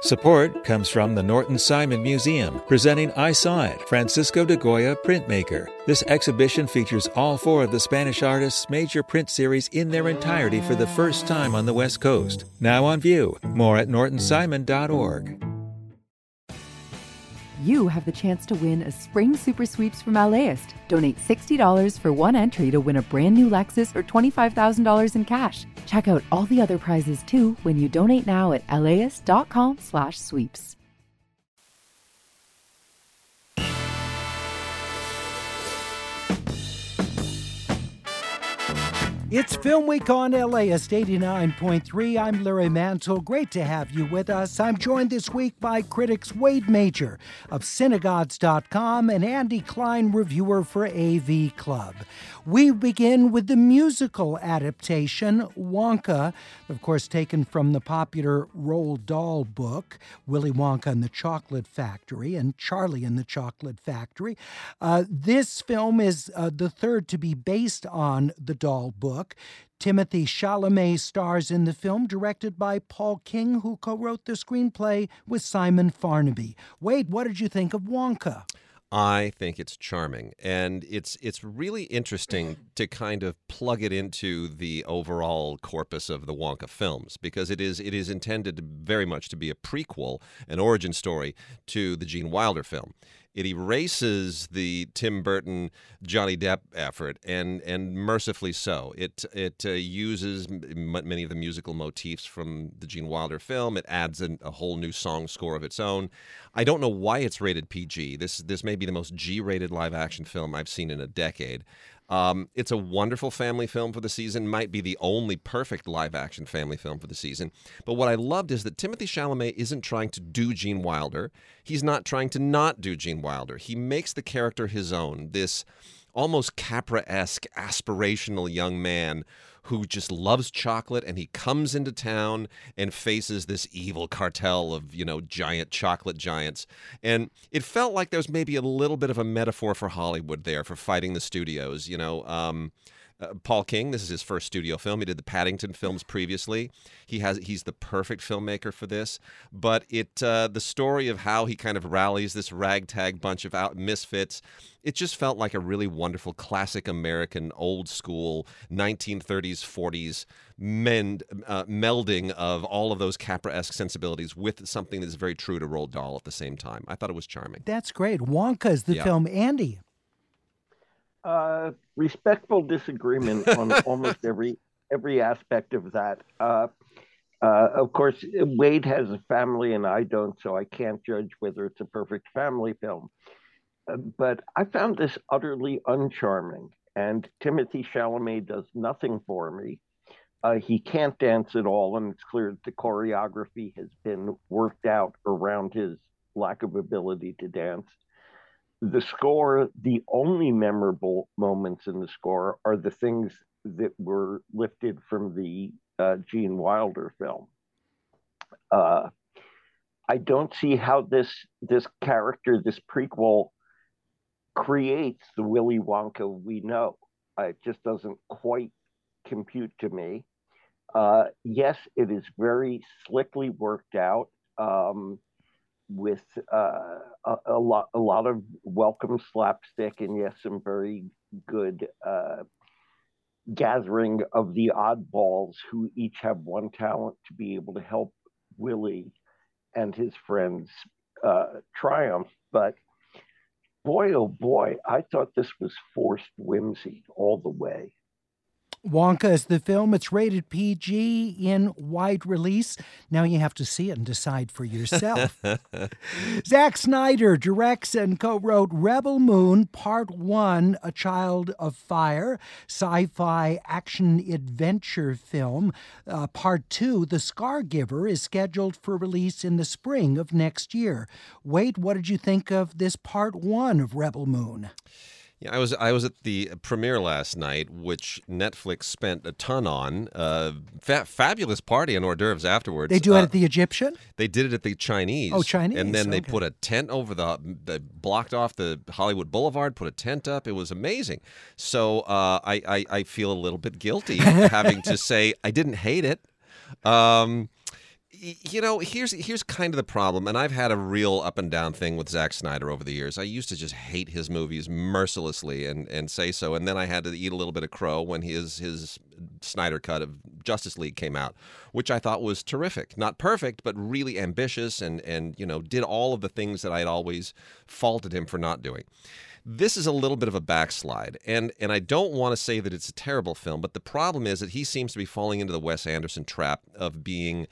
Support comes from the Norton Simon Museum, presenting I Saw It, Francisco de Goya Printmaker. This exhibition features all four of the Spanish artist's major print series in their entirety for the first time on the West Coast. Now on view. More at nortonsimon.org. You have the chance to win a Spring Super Sweeps from LAist. Donate $60 for one entry to win a brand new Lexus or $25,000 in cash. Check out all the other prizes too when you donate now at laist.com/sweeps. It's Film Week on LAist 89.3. I'm Larry Mansell. Great to have you with us. I'm joined this week by critics Wade Major of Cinegods.com and Andy Klein, reviewer for AV Club. We begin with the musical adaptation, Wonka, of course taken from the popular Roald Dahl book, Willy Wonka and the Chocolate Factory and Charlie and the Chocolate Factory. This film is the third to be based on the Dahl book. Timothée Chalamet stars in the film, directed by Paul King, who co-wrote the screenplay with Simon Farnaby. Wade, what did you think of Wonka? I think it's charming, and it's really interesting to kind of plug it into the overall corpus of the Wonka films, because it is intended very much to be a prequel, an origin story to the Gene Wilder film. It erases the Tim Burton, Johnny Depp effort, and mercifully so. It uses many of the musical motifs from the Gene Wilder film. It adds a whole new song score of its own. I don't know why it's rated PG. This may be the most G-rated live-action film I've seen in a decade. It's a wonderful family film for the season, might be the only perfect live-action family film for the season. But what I loved is that Timothée Chalamet isn't trying to do Gene Wilder. He's not trying to not do Gene Wilder. He makes the character his own, this almost Capra-esque, aspirational young man who just loves chocolate, and he comes into town and faces this evil cartel of, giant chocolate giants. And it felt like there was maybe a little bit of a metaphor for Hollywood there, for fighting the studios, Paul King, this is his first studio film. He did the Paddington films previously. He's the perfect filmmaker for this. But the story of how he kind of rallies this ragtag bunch of misfits, it just felt like a really wonderful classic American old school 1930s, 40s melding of all of those Capra-esque sensibilities with something that's very true to Roald Dahl at the same time. I thought it was charming. That's great. Wonka is the film. Andy? Respectful disagreement on almost every aspect of that. Of course, Wade has a family and I don't, so I can't judge whether it's a perfect family film. But I found this utterly uncharming, and Timothée Chalamet does nothing for me. He can't dance at all, and it's clear that the choreography has been worked out around his lack of ability to dance. The score, the only memorable moments in the score are the things that were lifted from the Gene Wilder film. I don't see how this character, this prequel, creates the Willy Wonka we know. It just doesn't quite compute to me. Yes, it is very slickly worked out. With a lot of welcome slapstick, and yes, some very good gathering of the oddballs who each have one talent to be able to help Willy and his friends triumph. But boy, oh boy, I thought this was forced whimsy all the way. Wonka is the film. It's rated PG in wide release. Now you have to see it and decide for yourself. Zack Snyder directs and co-wrote Rebel Moon Part 1, A Child of Fire, sci-fi action-adventure film. Part 2, The Scargiver, is scheduled for release in the spring of next year. Wade, what did you think of this Part 1 of Rebel Moon? Yeah, I was at the premiere last night, which Netflix spent a ton on. Fabulous party and hors d'oeuvres afterwards. They do it at the Egyptian? They did it at the Chinese. Oh, Chinese. And then they put a tent over they blocked off the Hollywood Boulevard, put a tent up. It was amazing. So I feel a little bit guilty having to say I didn't hate it. Here's kind of the problem, and I've had a real up and down thing with Zack Snyder over the years. I used to just hate his movies mercilessly and say so, and then I had to eat a little bit of crow when his Snyder cut of Justice League came out, which I thought was terrific. Not perfect, but really ambitious and did all of the things that I'd always faulted him for not doing. This is a little bit of a backslide, and I don't want to say that it's a terrible film, but the problem is that he seems to be falling into the Wes Anderson trap of being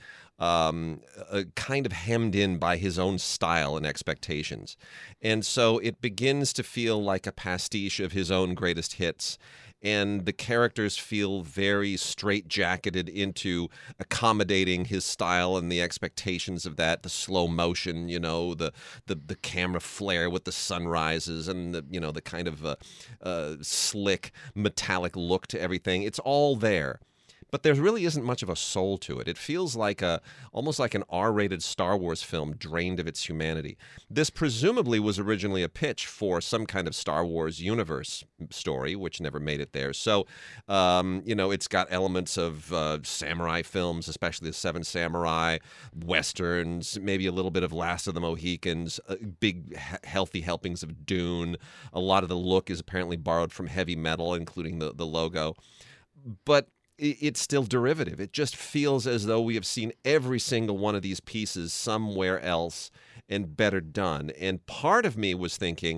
kind of hemmed in by his own style and expectations. And so it begins to feel like a pastiche of his own greatest hits. And the characters feel very straitjacketed into accommodating his style and the expectations of that. The slow motion, the camera flare with the sunrises and the kind of slick metallic look to everything. It's all there. But there really isn't much of a soul to it. It feels like almost like an R-rated Star Wars film drained of its humanity. This presumably was originally a pitch for some kind of Star Wars universe story, which never made it there. So, it's got elements of samurai films, especially the Seven Samurai, Westerns, maybe a little bit of Last of the Mohicans, big healthy helpings of Dune. A lot of the look is apparently borrowed from heavy metal, including the logo. But it's still derivative. It just feels as though we have seen every single one of these pieces somewhere else and better done. And part of me was thinking,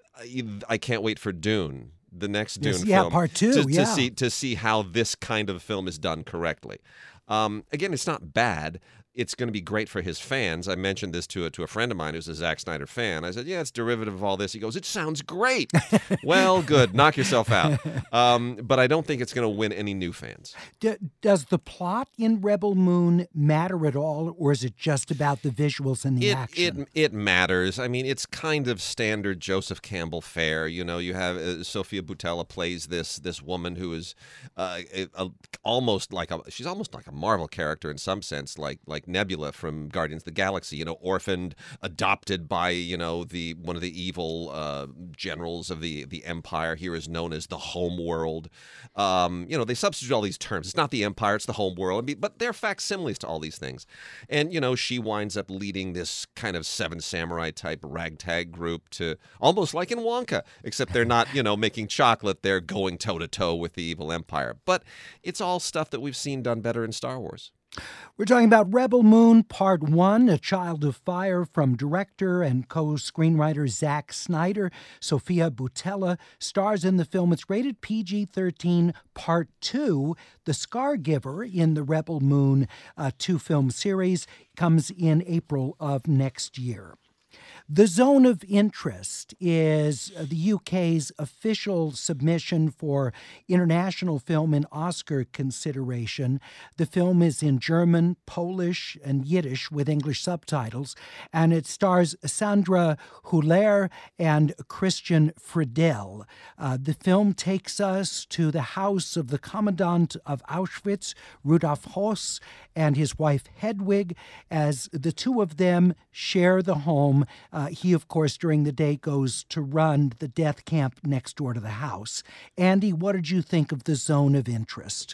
I can't wait for Dune, the next Dune film. Part 2, to see how this kind of film is done correctly. Again, it's not bad. It's going to be great for his fans. I mentioned this to a friend of mine who's a Zack Snyder fan. I said, yeah, it's derivative of all this. He goes, it sounds great. Well, good. Knock yourself out. But I don't think it's going to win any new fans. Does the plot in Rebel Moon matter at all, or is it just about the visuals and the action? It matters. I mean, it's kind of standard Joseph Campbell fare. You have Sophia Boutella plays this woman who is almost like a Marvel character in some sense, like Nebula from Guardians of the Galaxy, orphaned, adopted by, one of the evil generals of the Empire. Here is known as the Home World. They substitute all these terms. It's not the Empire, it's the Home World. But they're facsimiles to all these things. And, she winds up leading this kind of Seven Samurai type ragtag group to almost like in Wonka, except they're not, making chocolate. They're going toe to toe with the evil Empire. But it's all stuff that we've seen done better in Star Wars. We're talking about Rebel Moon, Part 1, A Child of Fire, from director and co-screenwriter Zack Snyder. Sophia Boutella stars in the film. It's rated PG-13. Part 2, The Scargiver, in the Rebel Moon 2-film series, comes in April of next year. The Zone of Interest is the UK's official submission for international film and Oscar consideration. The film is in German, Polish, and Yiddish with English subtitles, and it stars Sandra Hüller and Christian Friedel. The film takes us to the house of the commandant of Auschwitz, Rudolf Höss, and his wife Hedwig, as the two of them share the home. He, of course, during the day goes to run the death camp next door to the house. Andy, what did you think of The Zone of Interest?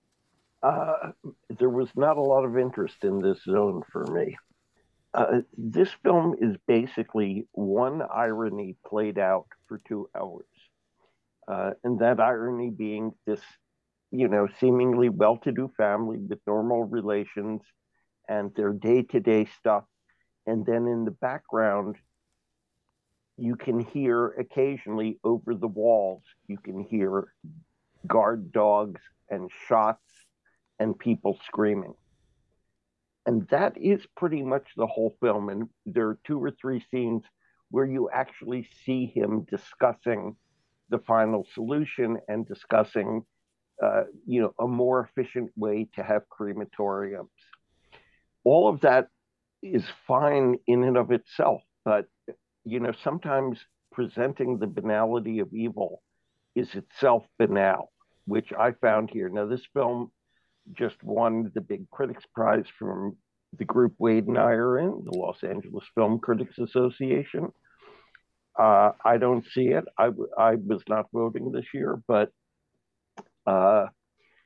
There was not a lot of interest in this zone for me. This film is basically one irony played out for 2 hours. And that irony being this, seemingly well-to-do family with normal relations and their day-to-day stuff. And then in the background, you can hear occasionally over the walls, you can hear guard dogs and shots and people screaming. And that is pretty much the whole film. And there are 2 or 3 scenes where you actually see him discussing the final solution and discussing, a more efficient way to have crematoriums. All of that is fine in and of itself, but sometimes presenting the banality of evil is itself banal, which I found here. Now, this film just won the big Critics Prize from the group Wade and I are in, the Los Angeles Film Critics Association. I don't see it. I was not voting this year, but I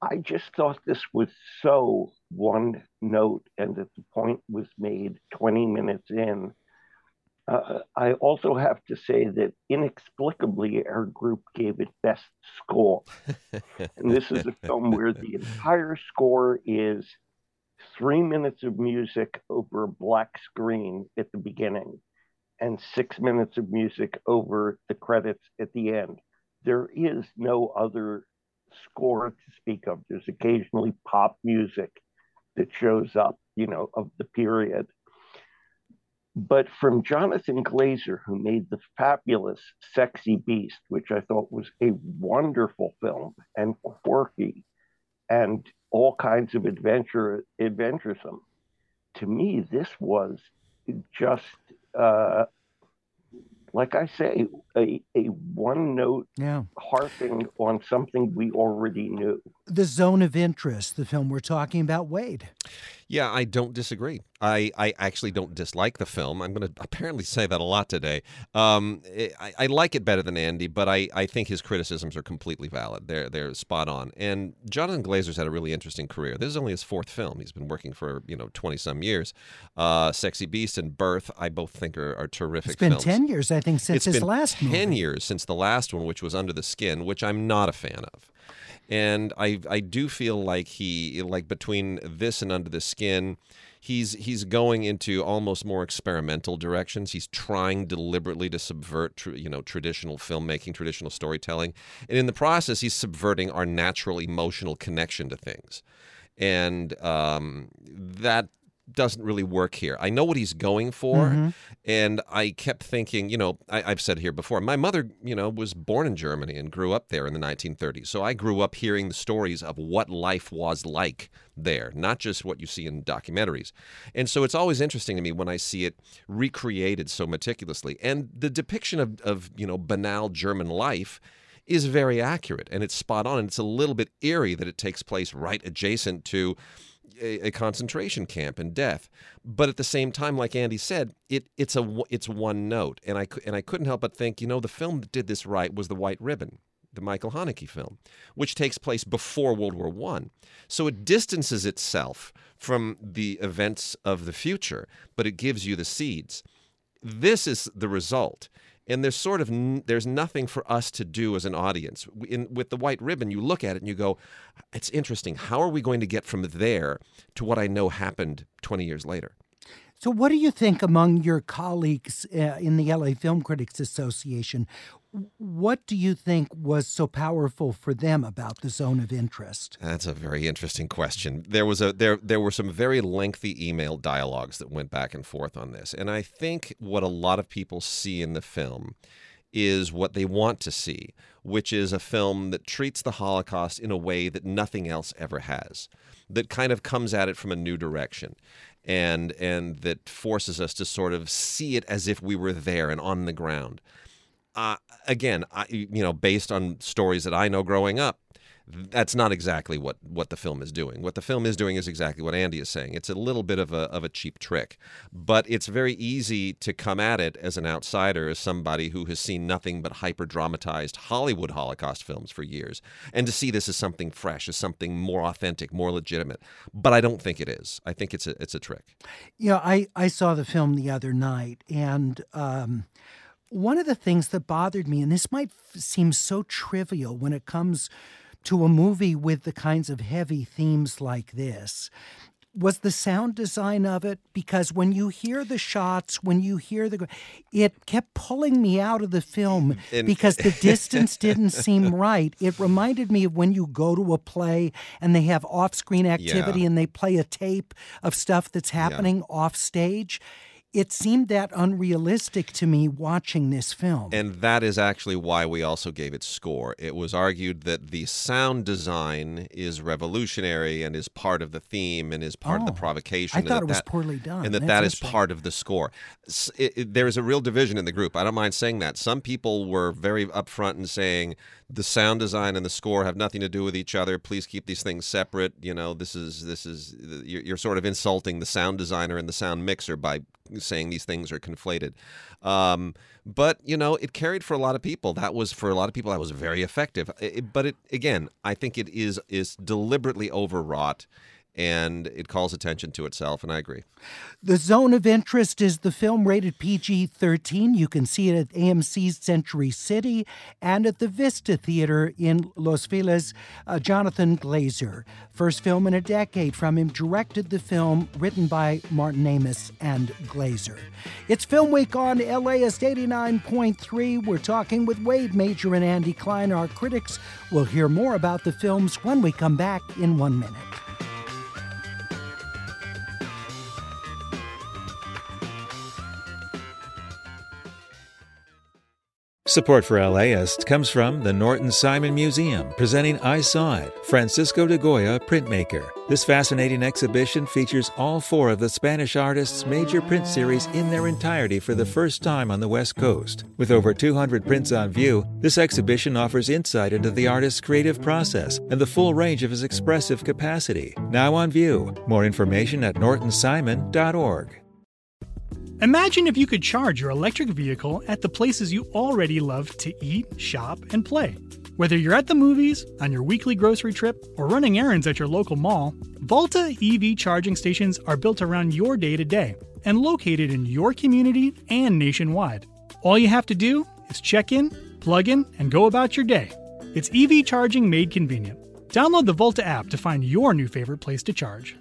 I just thought this was so one note, and that the point was made 20 minutes in. I also have to say that inexplicably our group gave it best score. And this is a film where the entire score is 3 minutes of music over a black screen at the beginning and 6 minutes of music over the credits at the end. There is no other score to speak of. There's occasionally pop music that shows up, of the period. But from Jonathan Glazer, who made the fabulous Sexy Beast, which I thought was a wonderful film and quirky and all kinds of adventuresome. To me, this was just, like I say, a one note harping on something we already knew. The Zone of Interest, the film we're talking about, Wade. Yeah, I don't disagree. I actually don't dislike the film. I'm going to apparently say that a lot today. I like it better than Andy, but I think his criticisms are completely valid. They're spot on. And Jonathan Glazer's had a really interesting career. This is only his fourth film. He's been working for 20-some years. Sexy Beast and Birth, I both think are terrific films. It's been 10 years, I think, since his last movie. 10 years since the last one, which was Under the Skin, which I'm not a fan of. And I do feel like between this and Under the Skin, he's going into almost more experimental directions. He's trying deliberately to subvert traditional filmmaking, traditional storytelling, and in the process, he's subverting our natural emotional connection to things, and that doesn't really work here. I know what he's going for, and I kept thinking, I've said here before, my mother, was born in Germany and grew up there in the 1930s. So I grew up hearing the stories of what life was like there, not just what you see in documentaries. And so it's always interesting to me when I see it recreated so meticulously. And the depiction of banal German life is very accurate, and it's spot on. And it's a little bit eerie that it takes place right adjacent to a concentration camp and death, but at the same time, like Andy said, it's one note, and I couldn't help but think, the film that did this right was The White Ribbon, the Michael Haneke film, which takes place before World War I. So it distances itself from the events of the future, but it gives you the seeds. This is the result. And there's nothing for us to do as an audience. With The White Ribbon, you look at it and you go, it's interesting. How are we going to get from there to what I know happened 20 years later? So what do you think among your colleagues in the LA Film Critics Association? What do you think was so powerful for them about the Zone of Interest? That's a very interesting question. There were some very lengthy email dialogues that went back and forth on this. And I think what a lot of people see in the film is what they want to see, which is a film that treats the Holocaust in a way that nothing else ever has, that kind of comes at it from a new direction. And that forces us to sort of see it as if we were there and on the ground. Again, based on stories that I know growing up, that's not exactly what the film is doing. What the film is doing is exactly what Andy is saying. It's a little bit of a cheap trick, but it's very easy to come at it as an outsider, as somebody who has seen nothing but hyper-dramatized Hollywood Holocaust films for years, and to see this as something fresh, as something more authentic, more legitimate. But I don't think it is. I think it's a trick. I saw the film the other night, and one of the things that bothered me, and this might seem so trivial when it comes to a movie with the kinds of heavy themes like this, was the sound design of it. Because when you hear the shots, it kept pulling me out of the film because the distance didn't seem right. It reminded me of when you go to a play and they have off-screen activity and they play a tape of stuff that's happening off stage. It seemed that unrealistic to me watching this film. And that is actually why we also gave it score. It was argued that the sound design is revolutionary and is part of the theme and is part of the provocation. I thought it was poorly done. And that is part of the score. There is a real division in the group. I don't mind saying that. Some people were very upfront in saying the sound design and the score have nothing to do with each other. Please keep these things separate. This is you're sort of insulting the sound designer and the sound mixer by saying these things are conflated. But, it carried for a lot of people. That was very effective. But again, I think it is deliberately overwrought, and it calls attention to itself, and I agree. The Zone of Interest is the film rated PG-13. You can see it at AMC's Century City and at the Vista Theater in Los Feliz. Jonathan Glazer, first film in a decade from him, directed the film, written by Martin Amis and Glazer. It's Film Week on LAist 89.3. We're talking with Wade Major and Andy Klein, our critics. We'll hear more about the films when we come back in 1 minute. Support for LAist comes from the Norton Simon Museum, presenting I Saw It, Francisco de Goya printmaker. This fascinating exhibition features all 4 of the Spanish artist's major print series in their entirety for the first time on the West Coast. With over 200 prints on view, this exhibition offers insight into the artist's creative process and the full range of his expressive capacity. Now on view. More information at nortonsimon.org. Imagine if you could charge your electric vehicle at the places you already love to eat, shop, and play. Whether you're at the movies, on your weekly grocery trip, or running errands at your local mall, Volta EV charging stations are built around your day-to-day and located in your community and nationwide. All you have to do is check in, plug in, and go about your day. It's EV charging made convenient. Download the Volta app to find your new favorite place to charge.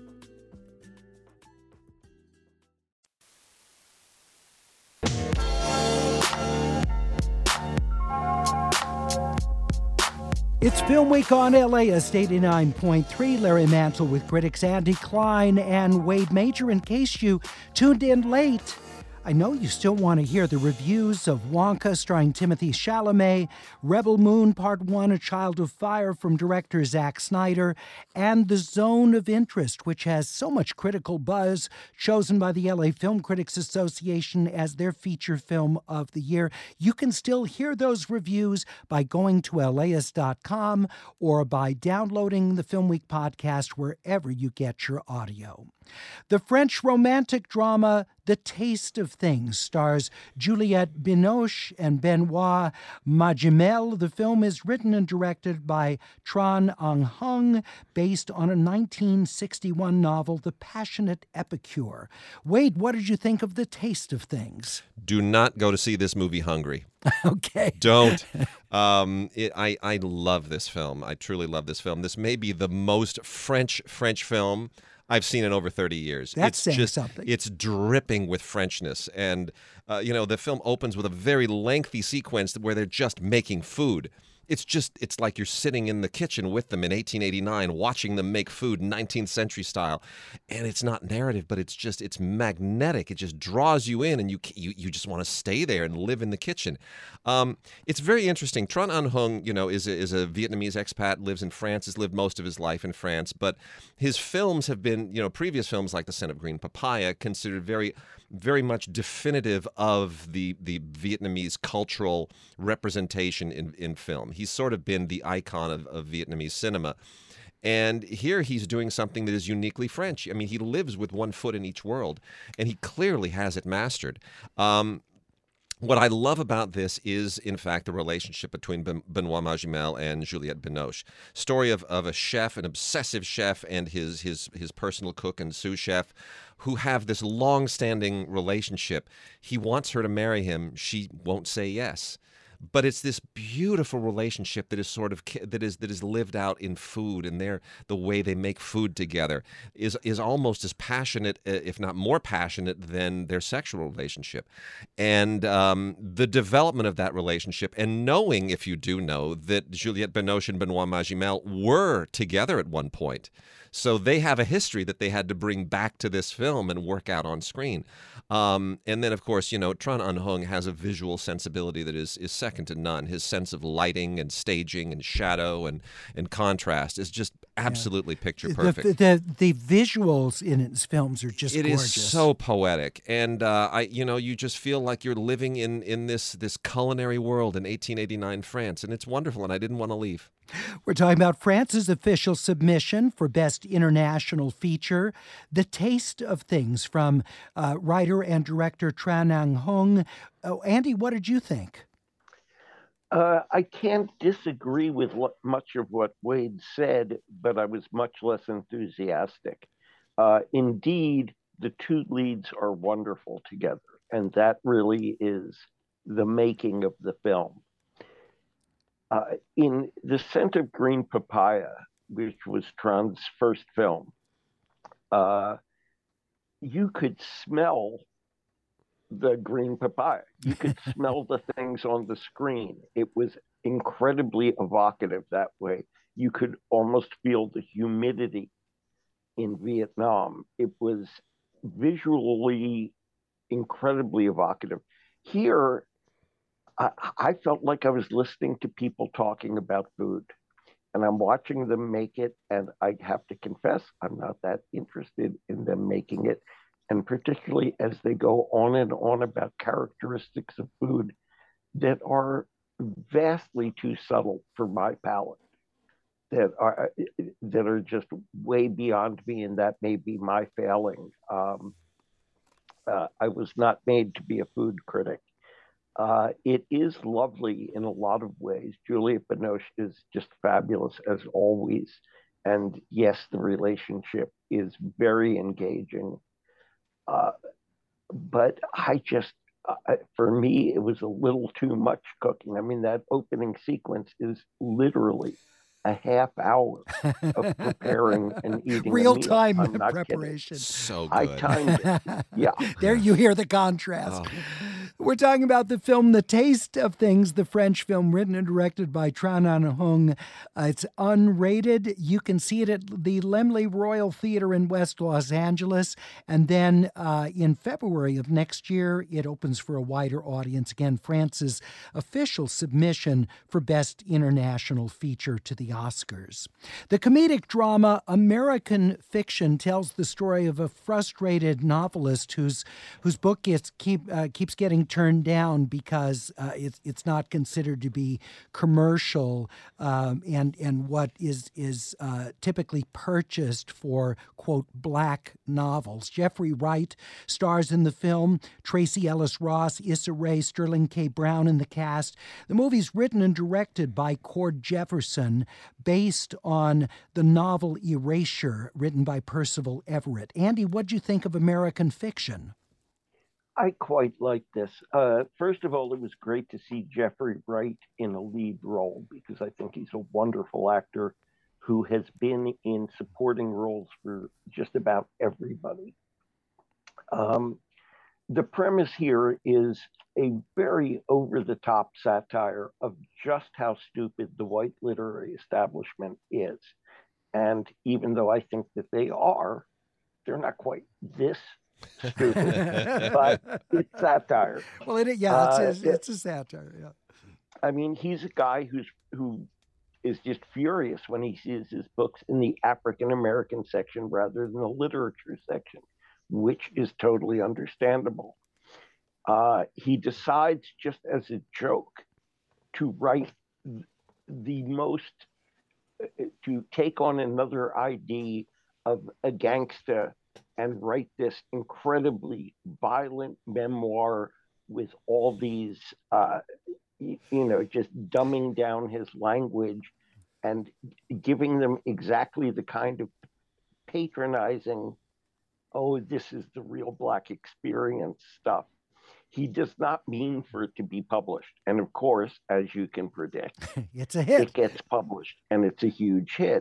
It's Film Week on LAist 89.3. Larry Mantle with critics Andy Klein and Wade Major. In case you tuned in late, I know you still want to hear the reviews of Wonka starring Timothée Chalamet, Rebel Moon Part 1, A Child of Fire from director Zack Snyder, and The Zone of Interest, which has so much critical buzz, chosen by the LA Film Critics Association as their feature film of the year. You can still hear those reviews by going to LAist.com or by downloading the Film Week podcast wherever you get your audio. The French romantic drama The Taste of Things stars Juliette Binoche and Benoit Magimel. The film is written and directed by Tran Anh Hung, based on a 1961 novel, The Passionate Epicure. Wade, what did you think of The Taste of Things? Do not go to see this movie hungry. Okay. Don't. I love this film. I truly love this film. This may be the most French film I've seen in over 30 years. That's saying something. It's dripping with Frenchness. And, the film opens with a very lengthy sequence where they're just making food. It's like you're sitting in the kitchen with them in 1889, watching them make food 19th century style. And it's not narrative, but it's magnetic. It just draws you in, and you just want to stay there and live in the kitchen. It's very interesting. Tran Anh Hung, is a Vietnamese expat, lives in France, has lived most of his life in France. But his films have been, previous films like The Scent of Green Papaya, considered very, very much definitive of the Vietnamese cultural representation in film. He's sort of been the icon of Vietnamese cinema. And here he's doing something that is uniquely French. I mean, he lives with one foot in each world, and he clearly has it mastered. What I love about this is, in fact, the relationship between Benoit Magimel and Juliette Binoche. Story of a chef, an obsessive chef, and his personal cook and sous chef, who have this long-standing relationship. He wants her to marry him. She won't say yes. But it's this beautiful relationship that is that is lived out in food, and the way they make food together is almost as passionate, if not more passionate, than their sexual relationship. And the development of that relationship, and knowing, if you do know, that Juliette Binoche and Benoit Magimel were together at one point. So they have a history that they had to bring back to this film and work out on screen. And then, of course, Tran Anh Hung has a visual sensibility that is second to none. His sense of lighting and staging and shadow and contrast is just absolutely picture perfect. The visuals in his films are just gorgeous. It is so poetic, and you just feel like you're living in this culinary world in 1889 France, and it's wonderful, and I didn't want to leave. We're talking about France's official submission for Best International Feature, The Taste of Things, from writer and director Tran Anh Hung. Andy, what did you think? I can't disagree with much of what Wade said, but I was much less enthusiastic. Indeed, the two leads are wonderful together, and that really is the making of the film. In The Scent of Green Papaya, which was Tran's first film, you could smell the green papaya. You could smell the things on the screen. It was incredibly evocative that way. You could almost feel the humidity in Vietnam. It was visually incredibly evocative. Here, I felt like I was listening to people talking about food, and I'm watching them make it, and I have to confess, I'm not that interested in them making it. And particularly as they go on and on about characteristics of food that are vastly too subtle for my palate, that are just way beyond me, and that may be my failing. I was not made to be a food critic. It is lovely in a lot of ways. Juliette Binoche is just fabulous as always. And yes, the relationship is very engaging. But for me, it was a little too much cooking. I mean, that opening sequence is literally a half hour of preparing and eating real-time preparation. Kidding. So good. I timed it. Yeah. There you hear the contrast. Oh. We're talking about the film The Taste of Things, the French film written and directed by Tran Anh Hung. It's unrated. You can see it at the Laemmle Royal Theater in West Los Angeles. And then in February of next year, it opens for a wider audience. Again, France's official submission for Best International Feature to the Oscars. The comedic drama American Fiction tells the story of a frustrated novelist whose book keeps getting turned down because it's not considered to be commercial and what is typically purchased for, quote, black novels. Jeffrey Wright stars in the film, Tracy Ellis Ross, Issa Rae, Sterling K. Brown in the cast. The movie's written and directed by Cord Jefferson, based on the novel Erasure, written by Percival Everett. Andy, what'd you think of American Fiction? I quite like this. First of all, it was great to see Jeffrey Wright in a lead role because I think he's a wonderful actor who has been in supporting roles for just about everybody. The premise here is a very over-the-top satire of just how stupid the white literary establishment is. And even though I think that they're not quite this stupid, but it's satire. Well, it's a satire. Yeah. I mean, he's a guy who is just furious when he sees his books in the African American section rather than the literature section, which is totally understandable. He decides, just as a joke, to write to take on another ID of a gangster and write this incredibly violent memoir with all these, just dumbing down his language and giving them exactly the kind of patronizing, oh, this is the real Black experience stuff. He does not mean for it to be published. And of course, as you can predict, it's a hit. It gets published and it's a huge hit.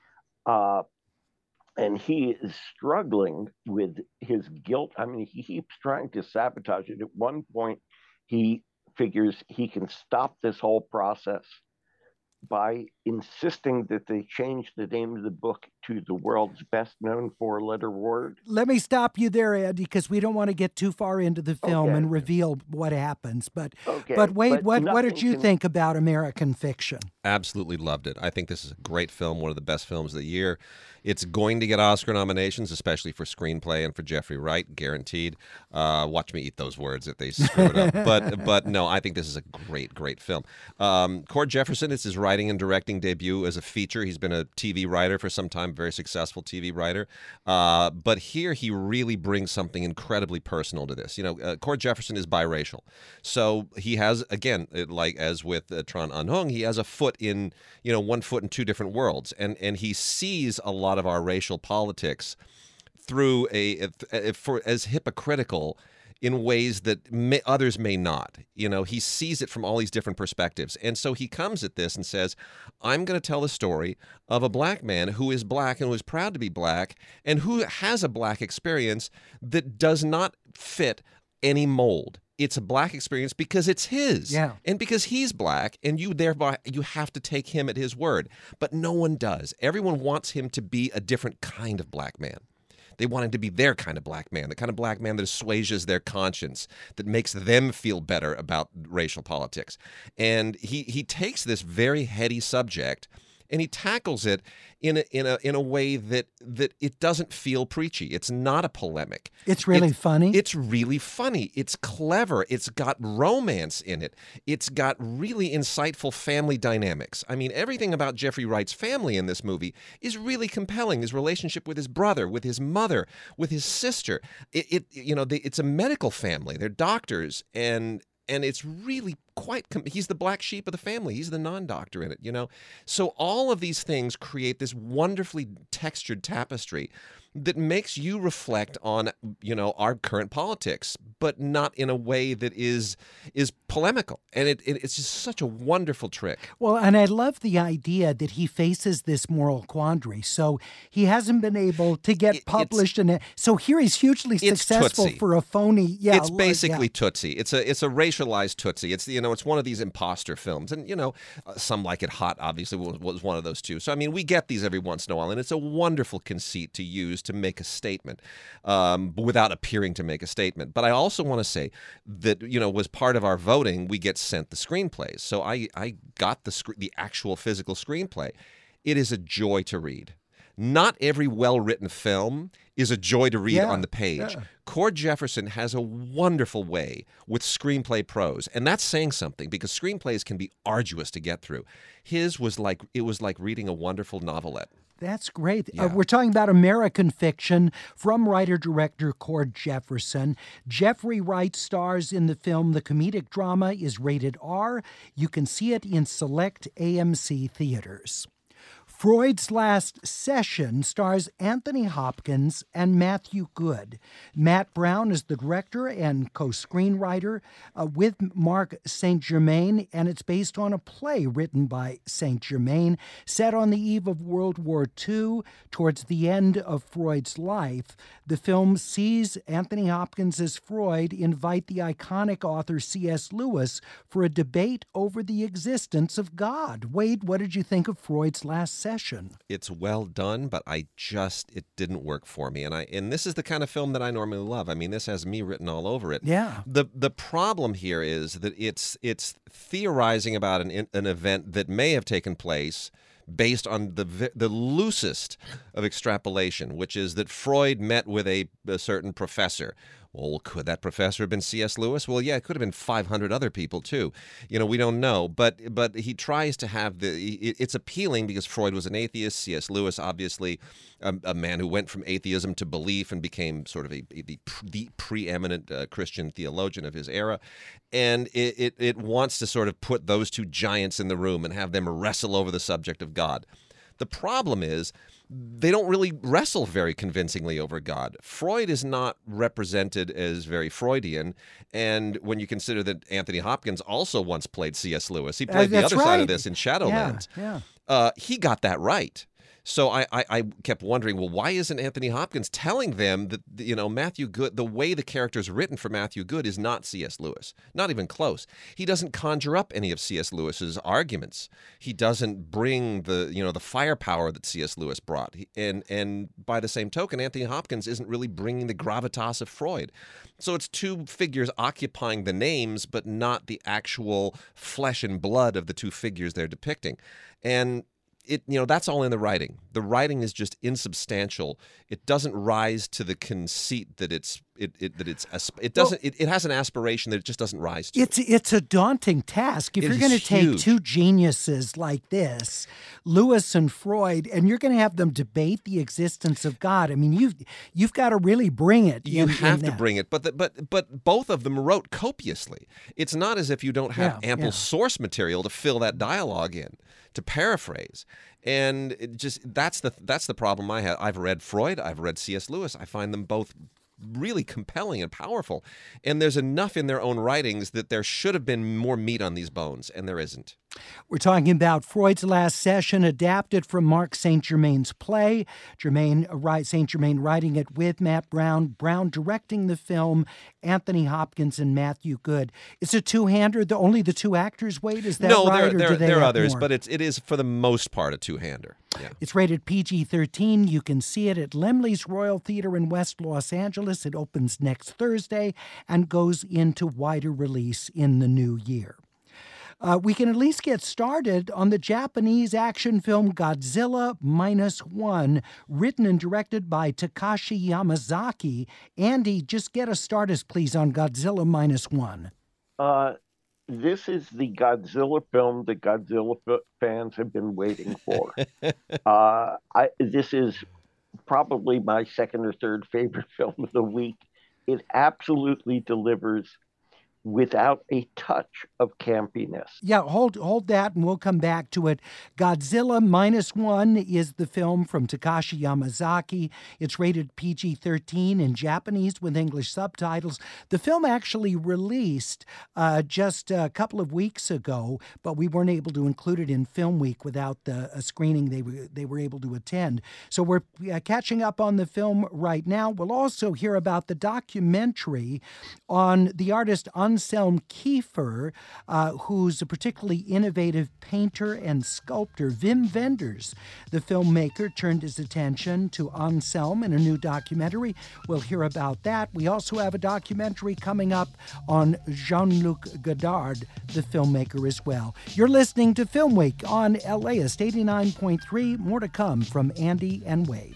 And he is struggling with his guilt. I mean, he keeps trying to sabotage it. At one point, he figures he can stop this whole process by insisting that they change the name of the book to The World's Best Known Four-Letter Word. Let me stop you there, Andy, because we don't want to get too far into the film and reveal what happens. But Wade, what did you think about American Fiction? Absolutely loved it. I think this is a great film, one of the best films of the year. It's going to get Oscar nominations, especially for screenplay and for Jeffrey Wright, guaranteed. Watch me eat those words if they screw it up. But no, I think this is a great, great film. Cord Jefferson, it's his writing and directing debut as a feature. He's been a TV writer for some time, very successful TV writer. But here he really brings something incredibly personal to this. Cord Jefferson is biracial. So he has, again, like as with Tran Anh Hung, he has a foot in, 1 foot in 2 different worlds. And he sees a lot of our racial politics through as hypocritical in ways that others may not. He sees it from all these different perspectives. And so he comes at this and says, I'm going to tell the story of a black man who is black and who is proud to be black and who has a black experience that does not fit any mold. It's a black experience because it's his. Yeah. And because he's black, and you have to take him at his word. But no one does. Everyone wants him to be a different kind of black man. They want him to be their kind of black man, the kind of black man that assuages their conscience, that makes them feel better about racial politics. And he takes this very heady subject and he tackles it in a way that it doesn't feel preachy. It's not a polemic. It's really funny. It's really funny. It's clever. It's got romance in it. It's got really insightful family dynamics. I mean, everything about Jeffrey Wright's family in this movie is really compelling. His relationship with his brother, with his mother, with his sister. It's a medical family. They're doctors, and it's really he's the black sheep of the family. He's the non-doctor in it, So all of these things create this wonderfully textured tapestry that makes you reflect on, our current politics, but not in a way that is polemical. And it's just such a wonderful trick. Well, and I love the idea that he faces this moral quandary. So he hasn't been able to get published. So here he's hugely successful Tootsie. For a phony. Yeah, it's basically Tootsie. It's a racialized Tootsie. It's it's one of these imposter films. And, Some Like It Hot, obviously, was one of those too. So, I mean, we get these every once in a while, and it's a wonderful conceit to use to make a statement without appearing to make a statement. But I also want to say that, was part of our voting, we get sent the screenplays. So I got the actual physical screenplay. It is a joy to read. Not every well-written film is a joy to read on the page. Yeah. Cord Jefferson has a wonderful way with screenplay prose, and that's saying something because screenplays can be arduous to get through. His was like reading a wonderful novelette. That's great. Yeah. We're talking about American fiction from writer-director Cord Jefferson. Jeffrey Wright stars in the film. The comedic drama is rated R. You can see it in select AMC theaters. Freud's Last Session stars Anthony Hopkins and Matthew Goode. Matt Brown is the director and co-screenwriter with Mark St. Germain, and it's based on a play written by St. Germain, set on the eve of World War II, towards the end of Freud's life. The film sees Anthony Hopkins as Freud invite the iconic author C.S. Lewis for a debate over the existence of God. Wade, what did you think of Freud's Last Session? It's well done, but it didn't work for me. And this is the kind of film that I normally love. I mean, this has me written all over it. Yeah. The problem here is that it's theorizing about an event that may have taken place based on the loosest of extrapolation, which is that Freud met with a certain professor. Well, could that professor have been C.S. Lewis? Well, yeah, it could have been 500 other people, too. We don't know. But he tries to have it's appealing because Freud was an atheist. C.S. Lewis, obviously, a man who went from atheism to belief and became sort of the preeminent Christian theologian of his era. And it wants to sort of put those two giants in the room and have them wrestle over the subject of God. The problem is they don't really wrestle very convincingly over God. Freud is not represented as very Freudian, and when you consider that Anthony Hopkins also once played C.S. Lewis, he played the other side of this in Shadowlands. Yeah. He got that right. So I kept wondering, well, why isn't Anthony Hopkins telling them that, Matthew Goode, the way the character's written for Matthew Goode is not C.S. Lewis, not even close. He doesn't conjure up any of C.S. Lewis's arguments. He doesn't bring the firepower that C.S. Lewis brought. And by the same token, Anthony Hopkins isn't really bringing the gravitas of Freud. So it's two figures occupying the names, but not the actual flesh and blood of the two figures they're depicting. And that's all in the writing. The writing is just insubstantial. It doesn't rise to the conceit that it has an aspiration that it just doesn't rise to. It's a daunting task if you're going to take two geniuses like this, Lewis and Freud, and you're going to have them debate the existence of God. I mean, you've got to really bring it. You have to bring it, but both of them wrote copiously. It's not as if you don't have ample source material to fill that dialogue in, to paraphrase. And that's the problem I have. I've read Freud, I've read C.S. Lewis. I find them both really compelling and powerful. And there's enough in their own writings that there should have been more meat on these bones, and there isn't. We're talking about Freud's Last Session, adapted from Mark St. Germain's play. St. Germain writing it with Matt Brown. Brown directing the film, Anthony Hopkins and Matthew Goode. It's a two-hander. Only the two actors, Wade? Is that right? No, there are others, more? But it is for the most part a two-hander. Yeah. It's rated PG-13. You can see it at Laemmle's Royal Theater in West Los Angeles. It opens next Thursday and goes into wider release in the new year. We can at least get started on the Japanese action film Godzilla -1, written and directed by Takashi Yamazaki. Andy, just get us started, please, on Godzilla -1. This is the Godzilla film that Godzilla fans have been waiting for. This is probably my second or third favorite film of the week. It absolutely delivers without a touch of campiness. Yeah, hold that, and we'll come back to it. Godzilla -1 is the film from Takashi Yamazaki. It's rated PG-13 in Japanese with English subtitles. The film actually released just a couple of weeks ago, but we weren't able to include it in Film Week without a screening they were able to attend. So we're catching up on the film right now. We'll also hear about the documentary on the artist Anselm Kiefer, who's a particularly innovative painter and sculptor. Wim Wenders, the filmmaker, turned his attention to Anselm in a new documentary. We'll hear about that. We also have a documentary coming up on Jean-Luc Godard, the filmmaker, as well. You're listening to Film Week on LAist 89.3. More to come from Andy and Wade.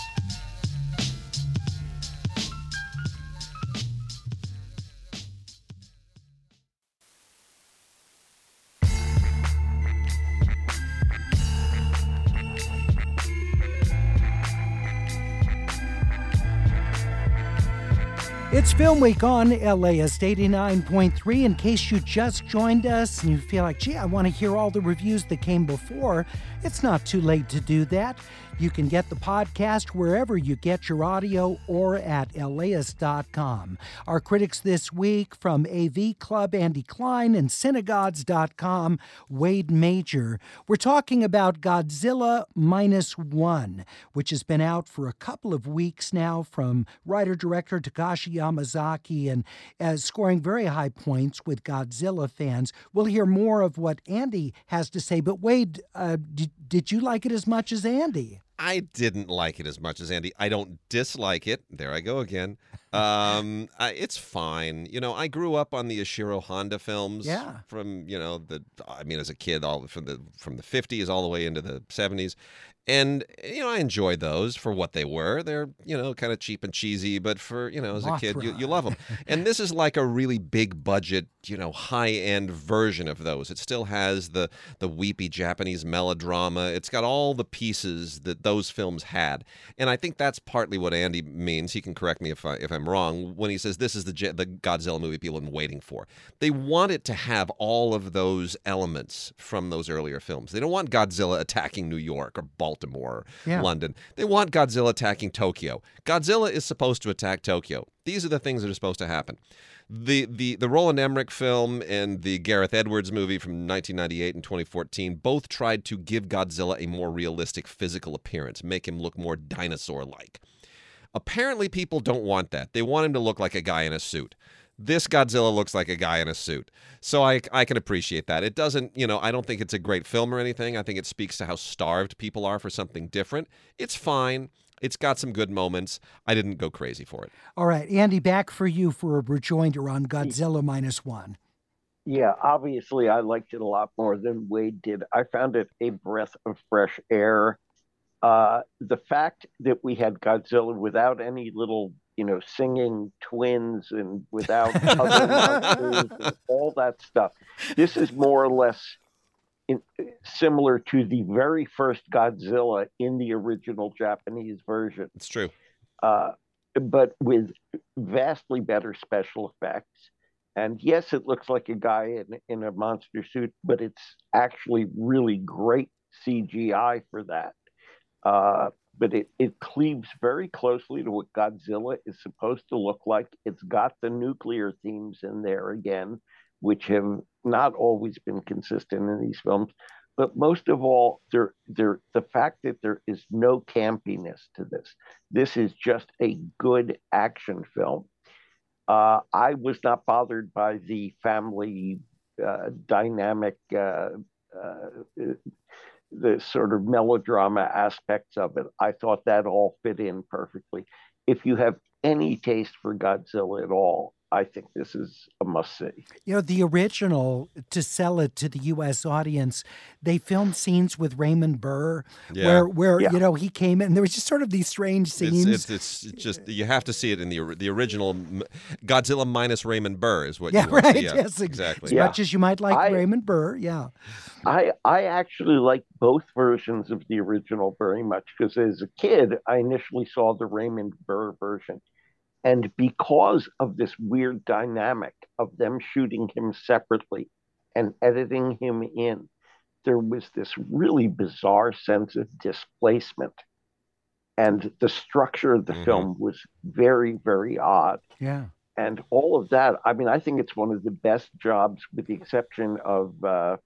It's Film Week on LAist 89.3. In case you just joined us and you feel like, gee, I want to hear all the reviews that came before, it's not too late to do that. You can get the podcast wherever you get your audio or at LAist.com. Our critics this week from AV Club, Andy Klein, and Cinegods.com, Wade Major. We're talking about Godzilla -1, which has been out for a couple of weeks now from writer-director Takashi Yamazaki and scoring very high points with Godzilla fans. We'll hear more of what Andy has to say, but Wade, did you like it as much as Andy? I didn't like it as much as Andy. I don't dislike it. There I go again. It's fine. I grew up on the Ishiro Honda films. Yeah. From as a kid, all from the 50s all the way into the 70s. And, I enjoyed those for what they were. They're, kind of cheap and cheesy, but for, as a kid, you love them. And this is like a really big budget, high-end version of those. It still has the weepy Japanese melodrama. It's got all the pieces that those films had. And I think that's partly what Andy means. He can correct me if I'm wrong, when he says this is the Godzilla movie people have been waiting for. They want it to have all of those elements from those earlier films. They don't want Godzilla attacking New York or Baltimore or London. They want Godzilla attacking Tokyo. Godzilla is supposed to attack Tokyo. These are the things that are supposed to happen. The Roland Emmerich film and the Gareth Edwards movie from 1998 and 2014 both tried to give Godzilla a more realistic physical appearance, make him look more dinosaur-like. Apparently, people don't want that. They want him to look like a guy in a suit. This Godzilla looks like a guy in a suit. So I can appreciate that. It doesn't, I don't think it's a great film or anything. I think it speaks to how starved people are for something different. It's fine. It's got some good moments. I didn't go crazy for it. All right, Andy, back for you for a rejoinder on Godzilla -1. Yeah, obviously I liked it a lot more than Wade did. I found it a breath of fresh air. The fact that we had Godzilla without any little, singing twins and without other monsters and all that stuff. This is more or less similar to the very first Godzilla in the original Japanese version. It's true. But with vastly better special effects. And yes, it looks like a guy in a monster suit, but it's actually really great CGI for that. But it cleaves very closely to what Godzilla is supposed to look like. It's got the nuclear themes in there again, which have not always been consistent in these films. But most of all, the fact that there is no campiness to this. This is just a good action film. I was not bothered by the family dynamic, the sort of melodrama aspects of it. I thought that all fit in perfectly. If you have any taste for Godzilla at all, I think this is a must-see. The original, to sell it to the U.S. audience, they filmed scenes with Raymond Burr, where he came in. There was just sort of these strange scenes. It's just, you have to see it in the original. Godzilla minus Raymond Burr is what you want right. to see. Yeah, yes, exactly. As much as you might like Raymond Burr, yeah. I actually like both versions of the original very much, because as a kid, I initially saw the Raymond Burr version. And because of this weird dynamic of them shooting him separately and editing him in, there was this really bizarre sense of displacement. And the structure of the film was very, very odd. Yeah. And all of that, I mean, I think it's one of the best jobs, with the exception of the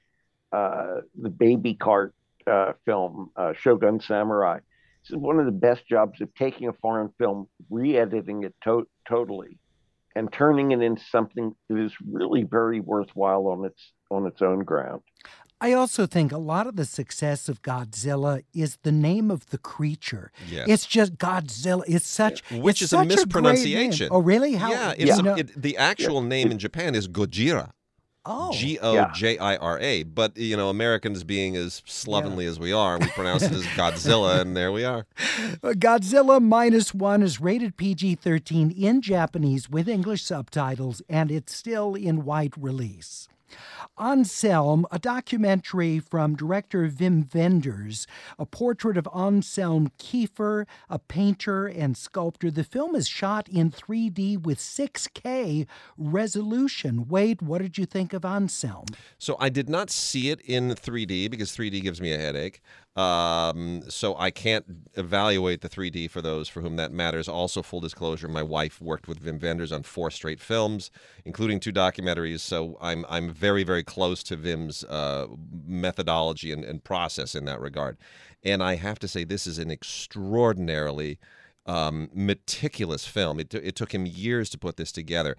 Baby Cart film, Shogun Samurai. This is one of the best jobs of taking a foreign film, re-editing it totally, and turning it into something that is really very worthwhile on its own ground. I also think a lot of the success of Godzilla is the name of the creature. Yes. It's just Godzilla. It's such, which it's is such a mispronunciation. Oh, really? How? Yeah, the actual name in Japan is Gojira. Oh. Gojira. But, Americans being as slovenly as we are, we pronounce it as Godzilla, and there we are. Godzilla -1 is rated PG-13 in Japanese with English subtitles, and it's still in wide release. Anselm, a documentary from director Wim Wenders, a portrait of Anselm Kiefer, a painter and sculptor. The film is shot in 3D with 6K resolution. Wade, what did you think of Anselm? So I did not see it in 3D because 3D gives me a headache. So I can't evaluate the 3D for those for whom that matters. Also, full disclosure, my wife worked with Wim Wenders on 4 straight films, including 2 documentaries. So I'm very, very close to Wim's methodology and process in that regard. And I have to say, this is an extraordinarily meticulous film. It took him years to put this together.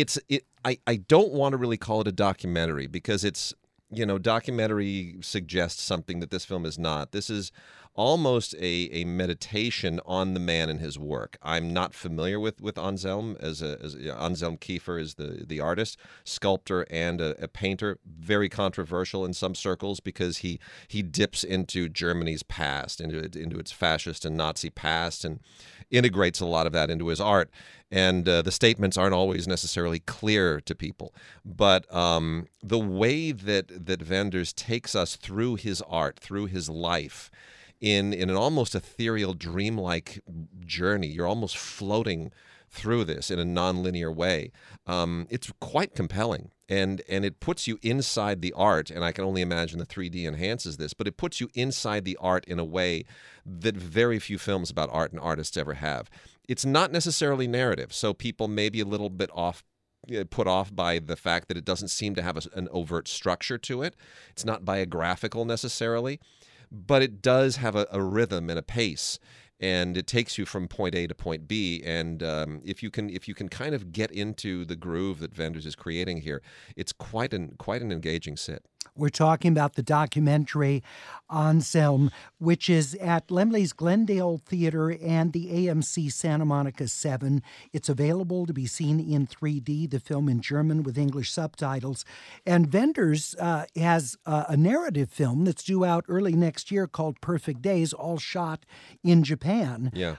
I don't want to really call it a documentary because it's, documentary suggests something that this film is not. This is almost a meditation on the man and his work. I'm not familiar with Anselm Anselm Kiefer is the artist, sculptor, and a painter. Very controversial in some circles because he dips into Germany's past, into its fascist and Nazi past, and integrates a lot of that into his art. And the statements aren't always necessarily clear to people. But the way that Wenders takes us through his art, through his life, in an almost ethereal, dreamlike journey, you're almost floating through this in a nonlinear way. It's quite compelling, and it puts you inside the art, and I can only imagine the 3D enhances this, but it puts you inside the art in a way that very few films about art and artists ever have. It's not necessarily narrative, so people may be a little bit put off by the fact that it doesn't seem to have an overt structure to it. It's not biographical necessarily, but it does have a rhythm and a pace, and it takes you from point A to point B. And if you can kind of get into the groove that Wenders is creating here, it's quite an engaging sit. We're talking about the documentary Anselm, which is at Laemmle's Glendale Theater and the AMC Santa Monica 7. It's available to be seen in 3D, the film in German with English subtitles. And Wenders has a narrative film that's due out early next year called Perfect Days, all shot in Japan. Yeah.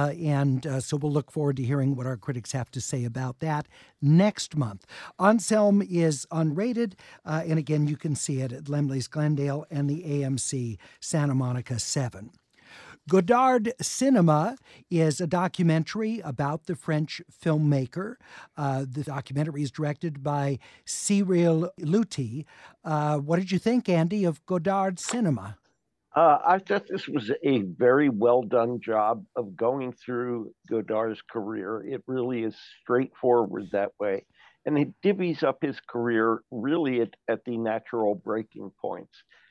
So we'll look forward to hearing what our critics have to say about that next month. Anselm is unrated, and again, you can see it at Laemmle's Glendale and the AMC Santa Monica 7. Godard Cinema is a documentary about the French filmmaker. The documentary is directed by Cyril Lutti. What did you think, Andy, of Godard Cinema? I thought this was a very well done job of going through Godard's career. It really is straightforward that way. And it divvies up his career really at the natural breaking points.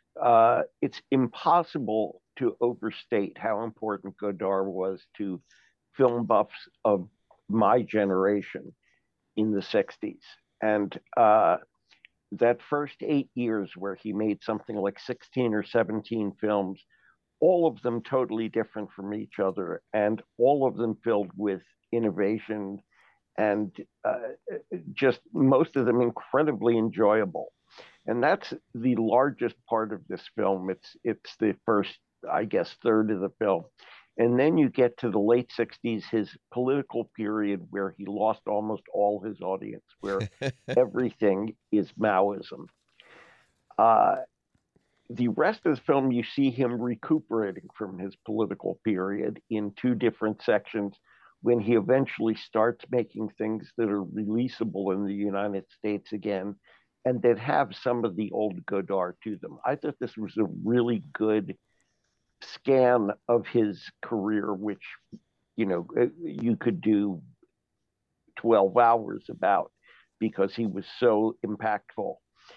It's impossible to overstate how important Godard was to film buffs of my generation in the 60s. And that first 8 years where he made something like 16 or 17 films, all of them totally different from each other, and all of them filled with innovation and just most of them incredibly enjoyable. And that's the largest part of this film. It's the first, I guess, third of the film. And then you get to the late 60s, his political period where he lost almost all his audience, where everything is Maoism. The rest of the film, you see him recuperating from his political period in two different sections when he eventually starts making things that are releasable in the United States again and that have some of the old Godard to them. I thought this was a really good scan of his career, which, you could do 12 hours about because he was so impactful.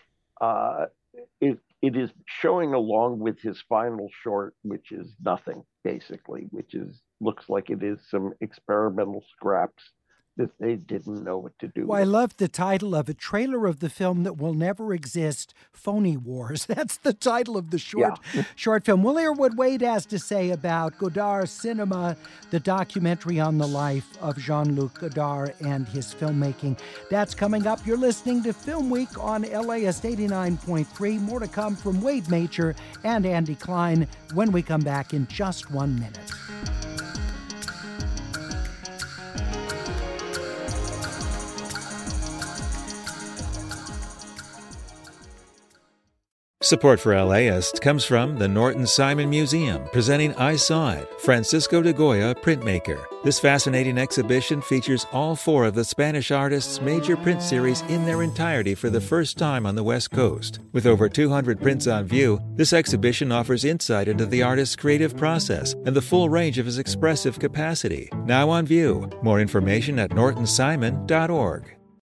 It is showing along with his final short, which is nothing, basically, looks like it is some experimental scraps that they didn't know what to do with. I love the title of it, trailer of the film that will never exist, Phony Wars. That's the title of the short film. We'll hear what Wade has to say about Godard Cinema, the documentary on the life of Jean-Luc Godard and his filmmaking. That's coming up. You're listening to Film Week on LAist 89.3. More to come from Wade Major and Andy Klein when we come back in just 1 minute. Support for LAist comes from the Norton Simon Museum, presenting I Saw It, Francisco de Goya printmaker. This fascinating exhibition features all 4 of the Spanish artist's major print series in their entirety for the first time on the West Coast. With over 200 prints on view, this exhibition offers insight into the artist's creative process and the full range of his expressive capacity. Now on view. More information at nortonsimon.org.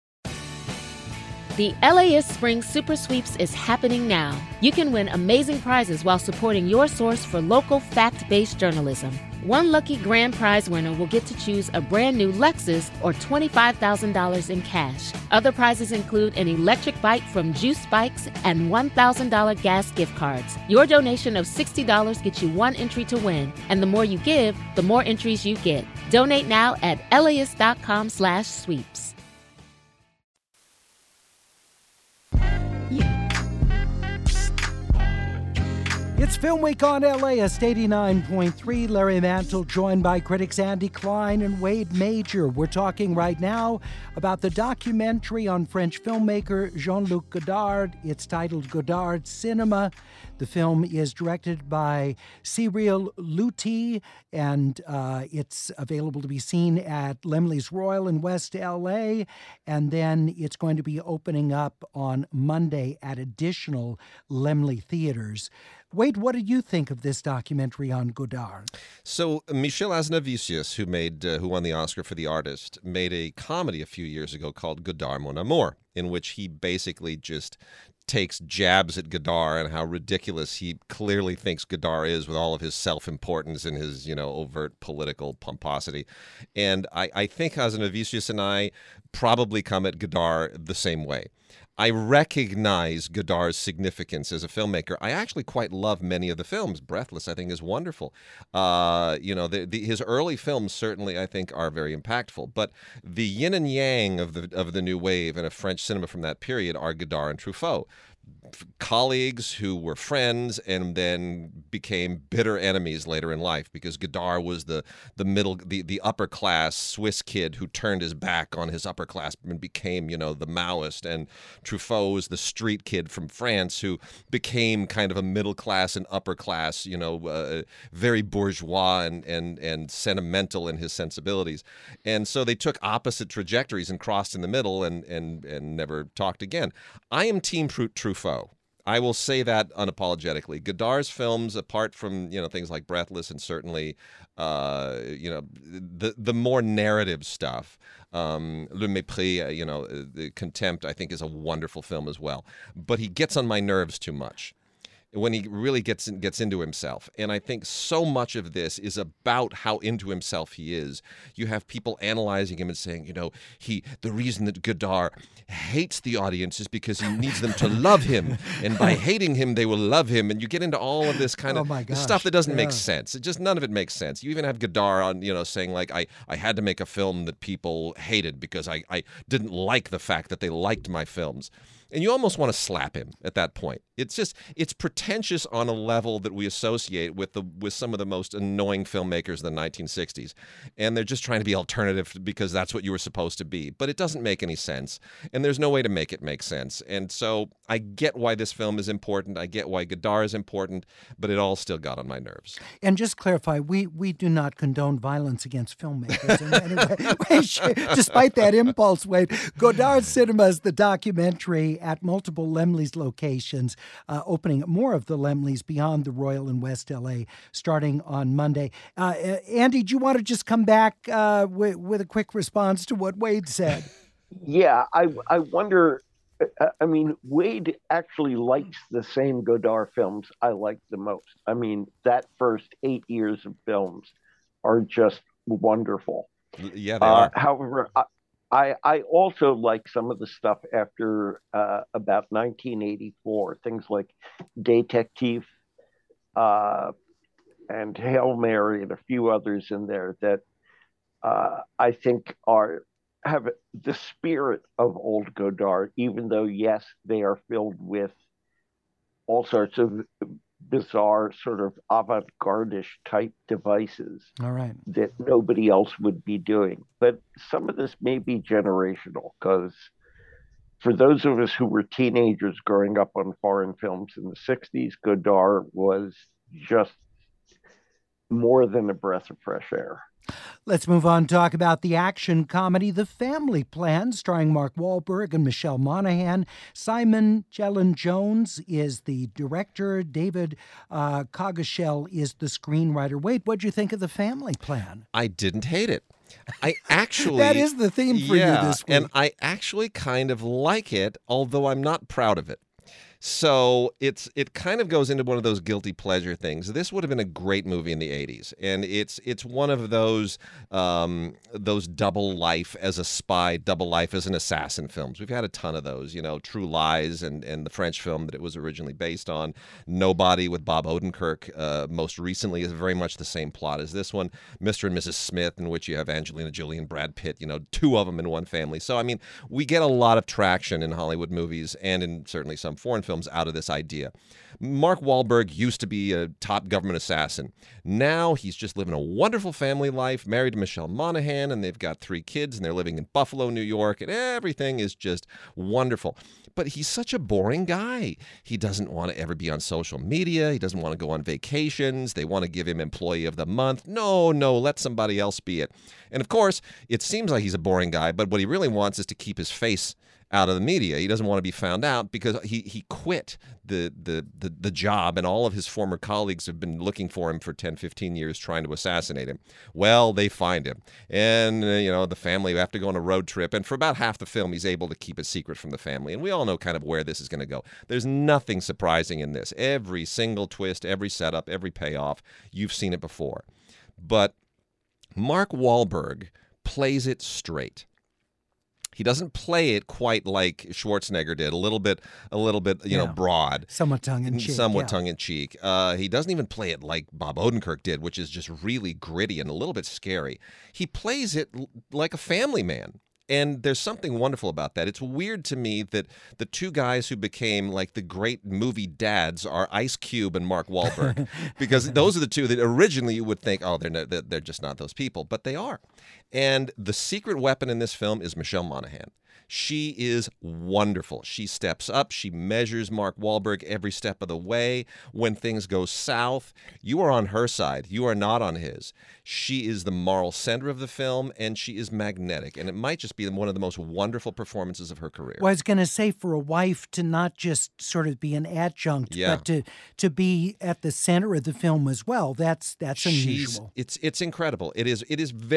The LAist Spring Super Sweeps is happening now. You can win amazing prizes while supporting your source for local fact-based journalism. One lucky grand prize winner will get to choose a brand new Lexus or $25,000 in cash. Other prizes include an electric bike from Juice Bikes and $1,000 gas gift cards. Your donation of $60 gets you 1 entry to win, and the more you give, the more entries you get. Donate now at LAist.com/sweeps. It's Film Week on LAist 89.3. Larry Mantle joined by critics Andy Klein and Wade Major. We're talking right now about the documentary on French filmmaker Jean-Luc Godard. It's titled Godard Cinema. The film is directed by Cyril Louty, and it's available to be seen at Laemmle's Royal in West LA. And then it's going to be opening up on Monday at additional Laemmle theaters. Wade, what do you think of this documentary on Godard? So Michel Hazanavicius, who won the Oscar for The Artist, made a comedy a few years ago called Godard Mon Amour, in which he basically just takes jabs at Godard and how ridiculous he clearly thinks Godard is with all of his self-importance and his, overt political pomposity. And I think Hazanavicius and I probably come at Godard the same way. I recognize Godard's significance as a filmmaker. I actually quite love many of the films. Breathless, I think, is wonderful. His early films certainly, I think, are very impactful. But the yin and yang of the new wave and of French cinema from that period are Godard and Truffaut. Colleagues who were friends and then became bitter enemies later in life, because Godard was the upper class Swiss kid who turned his back on his upper class and became, the Maoist, and Truffaut was the street kid from France who became kind of a middle class and upper class, very bourgeois and sentimental in his sensibilities. And so they took opposite trajectories and crossed in the middle and never talked again. I am Team Truffaut. I will say that unapologetically. Godard's films, apart from things like Breathless and certainly the more narrative stuff, Le Mépris, the Contempt, I think is a wonderful film as well. But he gets on my nerves too much when he really gets into himself. And I think so much of this is about how into himself he is. You have people analyzing him and saying, the reason that Godard hates the audience is because he needs them to love him. And by hating him, they will love him. And you get into all of this kind of stuff that doesn't make sense. None of it makes sense. You even have Godard on, saying like, I had to make a film that people hated because I didn't like the fact that they liked my films. And you almost want to slap him at that point. It's pretentious on a level that we associate with some of the most annoying filmmakers in the 1960s. And they're just trying to be alternative because that's what you were supposed to be. But it doesn't make any sense. And there's no way to make it make sense. And so I get why this film is important. I get why Godard is important. But it all still got on my nerves. And just clarify, we do not condone violence against filmmakers in any way. Despite that impulse, Wade. Godard Cinema is the documentary at multiple Laemmle's locations, opening more of the Laemmle's beyond the Royal in West LA starting on Monday. Andy, do you want to just come back with a quick response to what Wade said? Yeah, I wonder, Wade actually likes the same Godard films I like the most. That first 8 years of films are just wonderful. Yeah, they are. However, I also like some of the stuff after about 1984, things like Detective and Hail Mary and a few others in there that I think have the spirit of old Godard, even though, yes, they are filled with all sorts of bizarre sort of avant-garde-ish type devices. All right. That nobody else would be doing. But some of this may be generational, because for those of us who were teenagers growing up on foreign films in the 60s, Godard was just more than a breath of fresh air. Let's move on and talk about the action comedy The Family Plan, starring Mark Wahlberg and Michelle Monaghan. Simon Gellin-Jones is the director. David Coggeshall is the screenwriter. Wade, what'd you think of The Family Plan? I didn't hate it. I actually... That is the theme for you this week. And I actually kind of like it, although I'm not proud of it. So it kind of goes into one of those guilty pleasure things. This would have been a great movie in the 80s, and it's one of those double life as a spy, double life as an assassin films. We've had a ton of those, True Lies and the French film that it was originally based on. Nobody with Bob Odenkirk most recently is very much the same plot as this one. Mr. and Mrs. Smith, in which you have Angelina Jolie and Brad Pitt, two of them in one family. So, we get a lot of traction in Hollywood movies and in certainly some foreign films films out of this idea. Mark Wahlberg used to be a top government assassin. Now he's just living a wonderful family life, married to Michelle Monaghan, and they've got 3 kids, and they're living in Buffalo, New York, and everything is just wonderful. But he's such a boring guy. He doesn't want to ever be on social media. He doesn't want to go on vacations. They want to give him Employee of the Month. No, let somebody else be it. And of course, it seems like he's a boring guy, but what he really wants is to keep his face out of the media. He doesn't want to be found out because he quit the job, and all of his former colleagues have been looking for him for 10, 15 years trying to assassinate him. Well, they find him. And, the family have to go on a road trip, and for about half the film, he's able to keep it secret from the family. And we all know kind of where this is going to go. There's nothing surprising in this. Every single twist, every setup, every payoff, you've seen it before. But Mark Wahlberg plays it straight. He doesn't play it quite like Schwarzenegger did, a little bit, broad. Somewhat tongue-in-cheek. Tongue-in-cheek. He doesn't even play it like Bob Odenkirk did, which is just really gritty and a little bit scary. He plays it like a family man. And there's something wonderful about that. It's weird to me that the 2 guys who became like the great movie dads are Ice Cube and Mark Wahlberg, because those are the 2 that originally you would think, oh, they're just not those people, but they are. And the secret weapon in this film is Michelle Monaghan. She is wonderful. She steps up. She measures Mark Wahlberg every step of the way. When things go south, you are on her side. You are not on his. She is the moral center of the film, and she is magnetic. And it might just be one of the most wonderful performances of her career. Well, I was going to say, for a wife to not just sort of be an adjunct, but to be at the center of the film as well, that's unusual. It's incredible. It is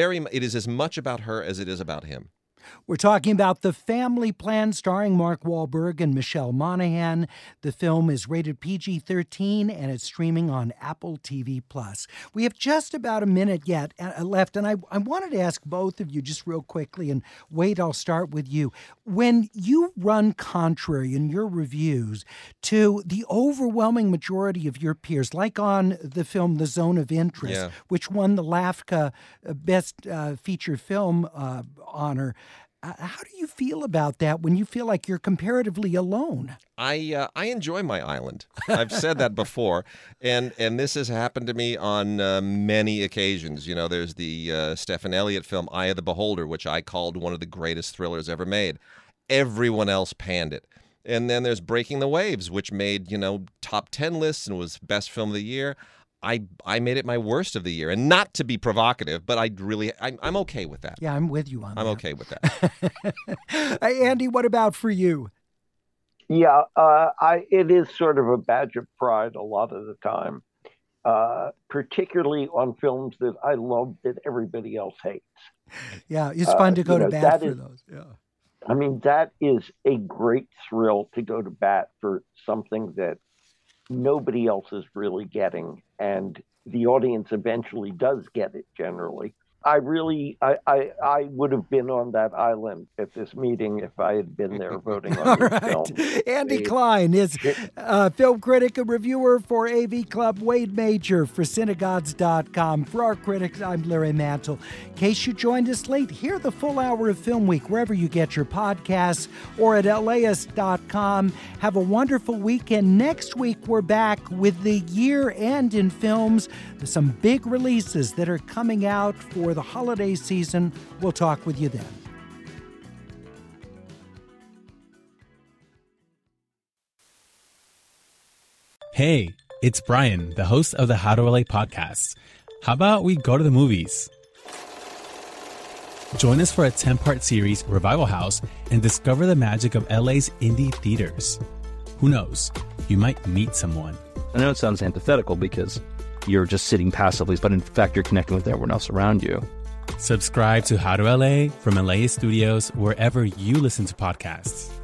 as much about her as it is about him. We're talking about The Family Plan, starring Mark Wahlberg and Michelle Monaghan. The film is rated PG-13, and it's streaming on Apple TV+. We have just about a minute yet left, and I wanted to ask both of you just real quickly, and Wade, I'll start with you. When you run contrary in your reviews to the overwhelming majority of your peers, like on the film The Zone of Interest, which won the LAFCA Best Feature Film honor, how do you feel about that when you feel like you're comparatively alone? I enjoy my island. I've said that before, and this has happened to me on many occasions. There's the Stephen Elliott film Eye of the Beholder, which I called one of the greatest thrillers ever made. Everyone else panned it. And then there's Breaking the Waves, which made, top 10 lists and was best film of the year. I made it my worst of the year, and not to be provocative, but I'm okay with that. Yeah, I'm with you on that. I'm okay with that. Andy, what about for you? Yeah, it is sort of a badge of pride a lot of the time, particularly on films that I love that everybody else hates. Yeah, it's fun to go to bat for those. Yeah. I mean, that is a great thrill to go to bat for something that nobody else is really getting, and the audience eventually does get it generally. I would have been on that island at this meeting if I had been there voting on this film. Andy Klein is a film critic and reviewer for AV Club. Wade Major for Cinegods.com. For our critics, I'm Larry Mantle. In case you joined us late, hear the full hour of Film Week wherever you get your podcasts or at LAist.com. Have a wonderful weekend. Next week, we're back with the year end in films. There's some big releases that are coming out for the holiday season. We'll talk with you then. Hey, it's Brian, the host of the How to LA podcast. How about we go to the movies? Join us for a 10-part series, Revival House, and discover the magic of LA's indie theaters. Who knows? You might meet someone. I know it sounds antithetical because you're just sitting passively, but in fact, you're connecting with everyone else around you. Subscribe to How to LA from LA Studios wherever you listen to podcasts.